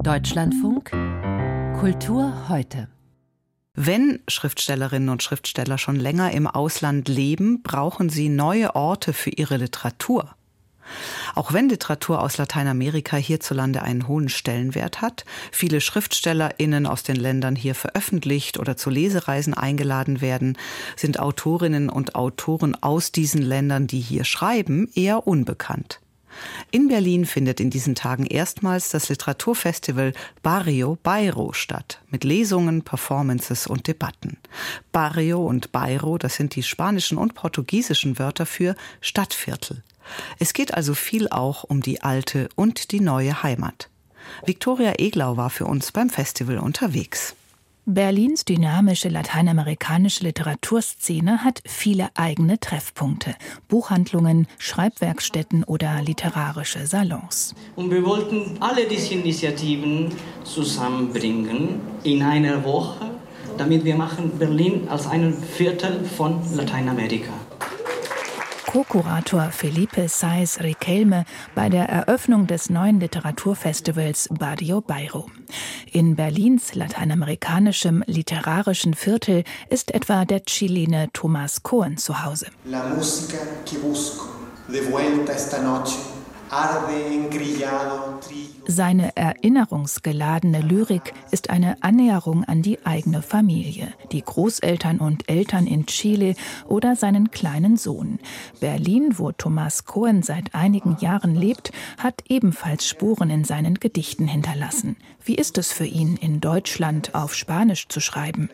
Deutschlandfunk Kultur heute. Wenn Schriftstellerinnen und Schriftsteller schon länger im Ausland leben, brauchen sie neue Orte für ihre Literatur. Auch wenn Literatur aus Lateinamerika hierzulande einen hohen Stellenwert hat, viele SchriftstellerInnen aus den Ländern hier veröffentlicht oder zu Lesereisen eingeladen werden, sind Autorinnen und Autoren aus diesen Ländern, die hier schreiben, eher unbekannt. In Berlin findet in diesen Tagen erstmals das Literaturfestival Barrio Bairro statt, mit Lesungen, Performances und Debatten. Barrio und Bairro, das sind die spanischen und portugiesischen Wörter für Stadtviertel. Es geht also viel auch um die alte und die neue Heimat. Viktoria Eglau war für uns beim Festival unterwegs. Berlins dynamische lateinamerikanische Literaturszene hat viele eigene Treffpunkte. Buchhandlungen, Schreibwerkstätten oder literarische Salons. Und wir wollten alle diese Initiativen zusammenbringen in einer Woche, damit wir machen Berlin als ein Viertel von Lateinamerika. Co-Kurator Felipe Sáez Riquelme bei der Eröffnung des neuen Literaturfestivals Barrio Bairro. In Berlins lateinamerikanischem literarischen Viertel ist etwa der Chilene Tomás Cohen zu Hause. La música que busco, de vuelta esta noche, arde engrillado trigo. Seine erinnerungsgeladene Lyrik ist eine Annäherung an die eigene Familie, die Großeltern und Eltern in Chile oder seinen kleinen Sohn. Berlin, wo Tomás Cohen seit einigen Jahren lebt, hat ebenfalls Spuren in seinen Gedichten hinterlassen. Wie ist es für ihn, in Deutschland auf Spanisch zu schreiben?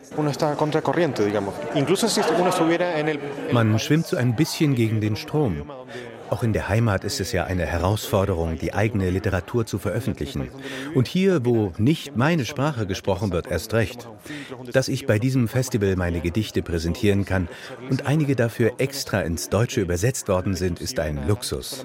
Man schwimmt so ein bisschen gegen den Strom. Auch in der Heimat ist es ja eine Herausforderung, die eigene Literatur zu veröffentlichen. Und hier, wo nicht meine Sprache gesprochen wird, erst recht. Dass ich bei diesem Festival meine Gedichte präsentieren kann und einige dafür extra ins Deutsche übersetzt worden sind, ist ein Luxus.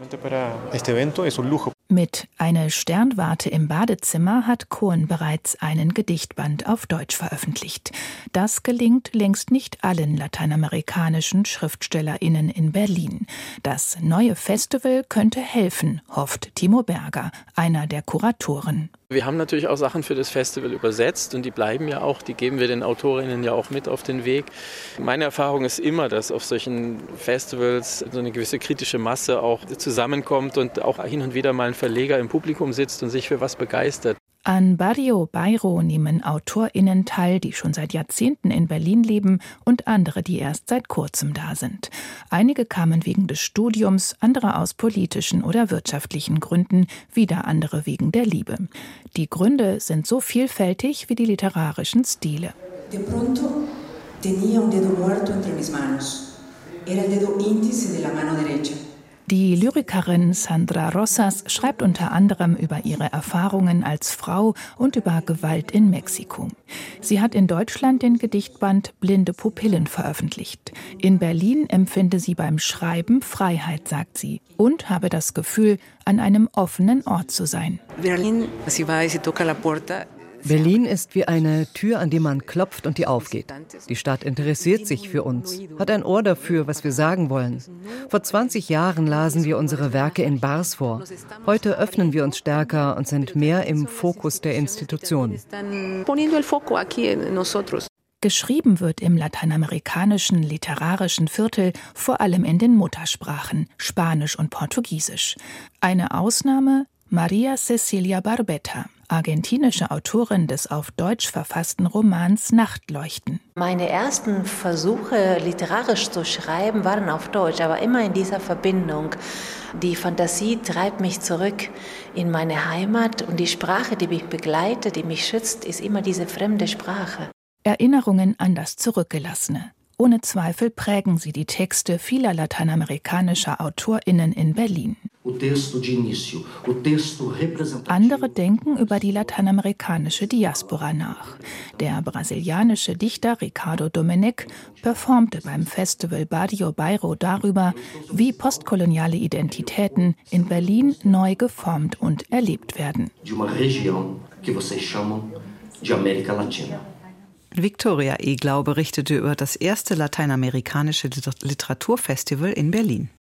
Mit Eine Sternwarte im Badezimmer hat Cohen bereits einen Gedichtband auf Deutsch veröffentlicht. Das gelingt längst nicht allen lateinamerikanischen SchriftstellerInnen in Berlin. Das neue Festival könnte helfen, hofft Timo Berger, einer der Kuratoren. Wir haben natürlich auch Sachen für das Festival übersetzt und die bleiben ja auch, die geben wir den Autorinnen ja auch mit auf den Weg. Meine Erfahrung ist immer, dass auf solchen Festivals so eine gewisse kritische Masse auch zusammenkommt und auch hin und wieder mal ein Verleger im Publikum sitzt und sich für was begeistert. An Barrio Bairro nehmen AutorInnen teil, die schon seit Jahrzehnten in Berlin leben und andere, die erst seit kurzem da sind. Einige kamen wegen des Studiums, andere aus politischen oder wirtschaftlichen Gründen, wieder andere wegen der Liebe. Die Gründe sind so vielfältig wie die literarischen Stile. De pronto tenía un dedo muerto entre mis manos. Era el dedo índice de la mano derecha. Die Lyrikerin Sandra Rosas schreibt unter anderem über ihre Erfahrungen als Frau und über Gewalt in Mexiko. Sie hat in Deutschland den Gedichtband Blinde Pupillen veröffentlicht. In Berlin empfinde sie beim Schreiben Freiheit, sagt sie, und habe das Gefühl, an einem offenen Ort zu sein. Berlin ist wie eine Tür, an die man klopft und die aufgeht. Die Stadt interessiert sich für uns, hat ein Ohr dafür, was wir sagen wollen. Vor 20 Jahren lasen wir unsere Werke in Bars vor. Heute öffnen wir uns stärker und sind mehr im Fokus der Institutionen. Geschrieben wird im lateinamerikanischen literarischen Viertel vor allem in den Muttersprachen, Spanisch und Portugiesisch. Eine Ausnahme: Maria Cecilia Barbetta, argentinische Autorin des auf Deutsch verfassten Romans Nachtleuchten. Meine ersten Versuche, literarisch zu schreiben, waren auf Deutsch, aber immer in dieser Verbindung. Die Fantasie treibt mich zurück in meine Heimat und die Sprache, die mich begleitet, die mich schützt, ist immer diese fremde Sprache. Erinnerungen an das Zurückgelassene. Ohne Zweifel prägen sie die Texte vieler lateinamerikanischer AutorInnen in Berlin. Andere denken über die lateinamerikanische Diaspora nach. Der brasilianische Dichter Ricardo Domenech performte beim Festival Barrio Bairro darüber, wie postkoloniale Identitäten in Berlin neu geformt und erlebt werden. Viktoria Eglau berichtete über das erste lateinamerikanische Literaturfestival in Berlin.